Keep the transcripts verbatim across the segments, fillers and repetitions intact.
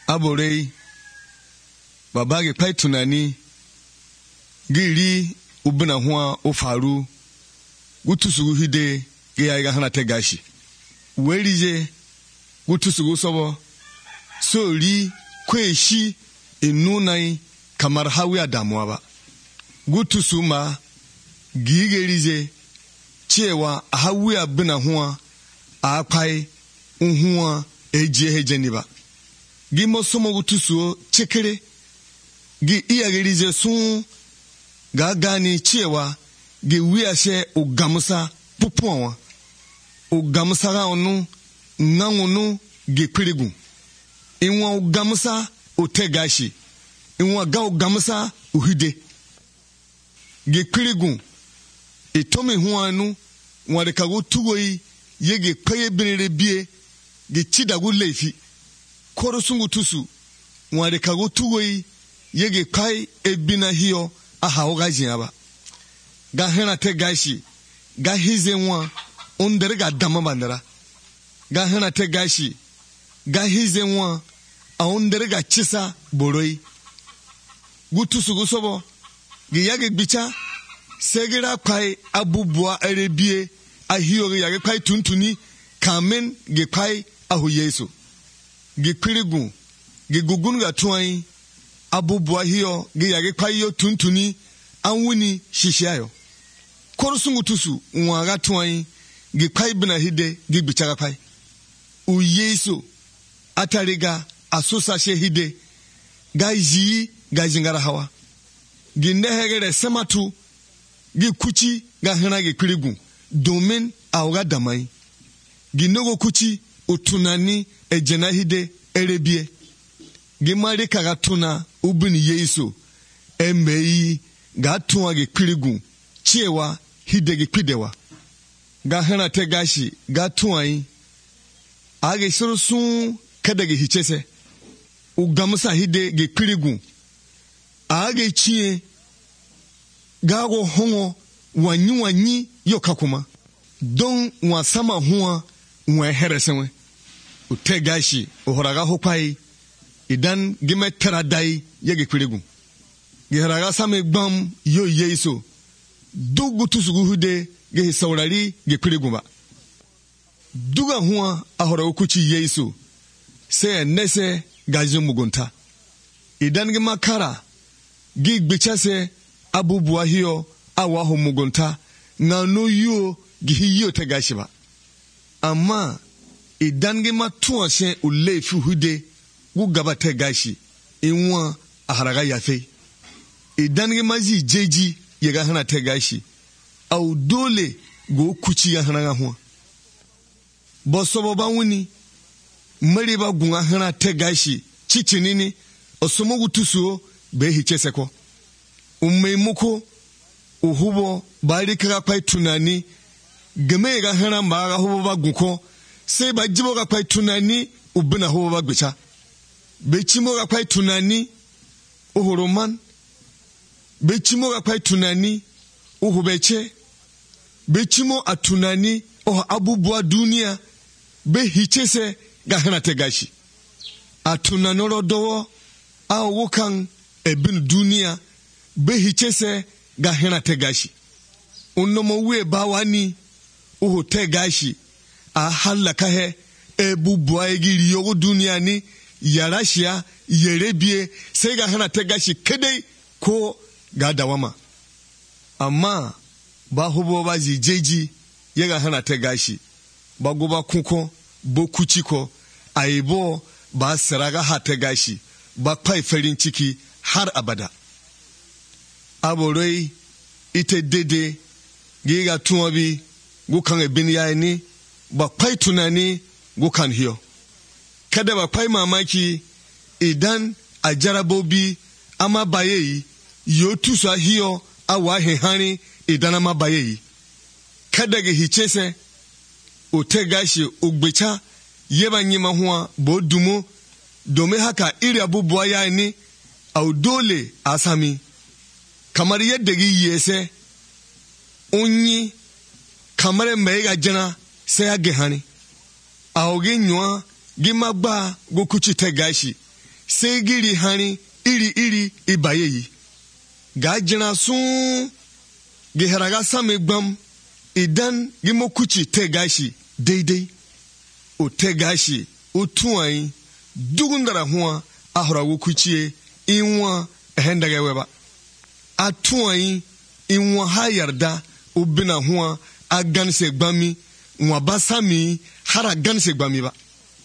Aborei babage pai tunani giri ubina huwa ofaru gutusu hide ge ya hana te gashi werije gutusu sobo so ri kweshi enunai kamar hawi adamuwa ba gutusu ma gigerize cewa hawi abina huwa apai unhuwa eje hejeni ba gi mosomo gutusu chekere gi iyagerize sun ga gani cewa gi wiyashe ugamusa pupuwa ugamusa ga onu ngangunu gi pirigu inwa ugamusa utegashi inwa ga ugamusa uhide gi pirigu itomi huanu wadekagu tugoi yege paye binere bie gi chidagu leifi koro sungu tusu wadekagu tugoi yege pai ebina hiyo aha oga jiaba ga hena te gashi ga hize nwa ondere ga dama bandara ga hena te gashi ga hize nwa a ondere ga chisa boroi gutusu gusobo gi yage bicha segira pai abubua erebie ahiyo gi yage pai tuntuni kamen gi pai ahu yesu gi pirigu gi gugunu ga tuai abubua hiyo gi yage pai yo tuntuni anwuni shishiayo korosungu tusu nwaga tuai gi pai bina hide gi bichaga pai u yesu atariga asusa shehide ga yi ga jingara hawa gi nehegere sematu gi kuchi ga hena gi pirigu domin awga damai gi nogo kuchi utunani ejena hide erebie gi mari kaga tuna ubini yesu emei ga tuwa gi pirigu chewa hide gi pidewa ga hena te gashi ga tuwa yi age suru sun kada gi hichese ugamusa hide gi pirigu age chie ga go hongo wanyi wanyi yokakuma don wa sama huwa wa heresewe ute gashi uhoraga hopai idan gime teradai yege pirigu giharaga same gbam yo yeso dugu tusugu hude gehi saurari ge pirigu ba duga huwa ahora ukuchi yeso se nese gaji mugunta idan gima kara gi gbichase abubuwa hiyo awaho mugunta na no yo gihi yo te gashi ba amma idan gima tuwa she ulefi hude gu gaba te gashi inwa aharaga yafe idan gima ji jeji ya ga hana te gashi au dole go kuchi ya hana huwa bosobo ba wuni mari ba gunga hana te gashi chichinini osomo gutusuo be hichese ko umeimuko uhubo bari kaga pai tunani game ga hana ba ga hubo ba gunko sai ba jibo ga pai tunani ubina hubo ba gbicha be chimo ga pai tunani uhoroman be chimo ga pai tunani uhubeche be chimo atunani oh abubuwa duniya be hichese ga hana te gashi atunanoro dowo a wokan ebin duniya be hichese ga hena te gashi unomo we bawani uhu te gashi a halaka he ebubuwa egiri yogo duniya ni yarashia yerebie sai ga hena te gashi kadai ko ga dawama amma ba hubo ba jijeji ya ga hena te gashi ba goba kuko bo kuchiko aibo ba saraga ha te gashi ba pai farin ciki har abada aboroi ite dede giga tuwabi gukan ebin yayi ba pai tunani gukan hiyo kada ba pai mamaki idan a jarabobi ama bayeyi yo tusa hiyo awa hehani idan ama bayeyi kada ge hichese ute gashi ugbecha yeba nyima huwa bo dumo domin haka iri abubuwa yayi ni au dole asami kamar yadda gi yese unyi kamar mai ga jana sai ya gehani a ogin yuwa gi magba go kuchi te gashi sai giri hani iri-iri ibaye yi. Ga jina sun gi haraga sami gbam idan gi mokuci te gashi daidai. O te gashi o tuwayi dugun dara huwa a haragu kuciye inwa hendage weba. A tuwayi inwa ha yarda o bina huwa a ganse gbami nwa basami hara ganse gbami ba.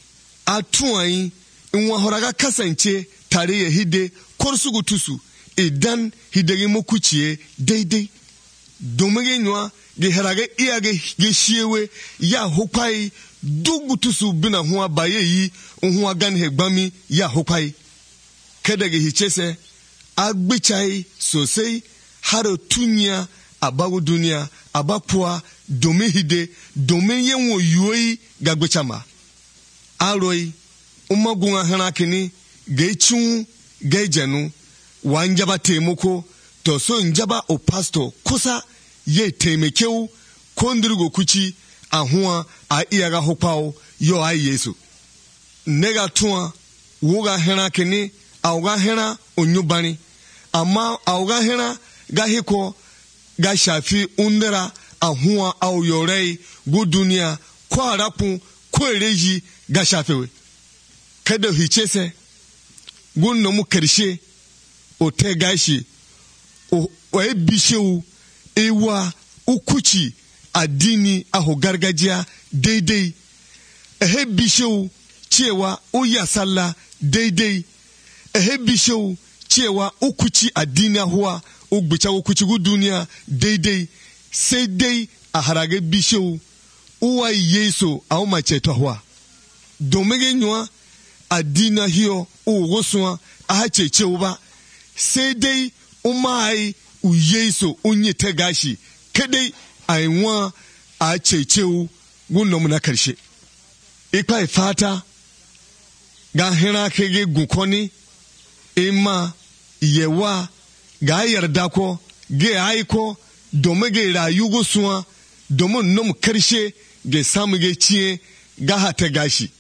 A tuwayi inwa haraga kasance tare ya hide korsugu tusu idan hidegi mokuciye daidai. Domege nywa ge haraga iya ge, ge shiewe ya hokpai dugu tusu bina huwa baye yi huwa ganhe gbami ya hokpai. Kedege hichese agbichai sosai haro tunya abagu dunia abapua dome hide dome yenwo yuoi gagbichama. Aroi umagunga hanakini geichun geijenu wa njaba temoko to so njaba o pastor kusa ye temekeu kondirigo kuchi ahua a iyaga hopao yo ai Yesu. Nega tuwa woga hanakini auga hena onyubani ama auga hena gahiko ga shafi undera ahua au yorei gu dunia kwa rapu kwa reji ga shafewe. Kada hichese gun nomu karshe o te gashi o, o e bishewu ewa ukuchi adini aho gargajiya daidai. Ehe bishewu cewa o ya sallah daidai. Ehe bishewu cewa ukuchi adini ahuwa o gbicha ukuchi gu duniya daidai. Sai dai a harage bishewu uwa Yesu a umacheto ahuwa. Domege nywa adina hiyo uwoswa ahacheche uba. Sai dai umai u Yesu unye tegashi kadai aiwa ahacheche u gunomu na karshe. Ikwa ifata ga hena kege gunkoni ima yewa ga yarda ko ge aiko domin ge rayu suwa domin nomu karshe ge samu ge ciye ga hata gashi.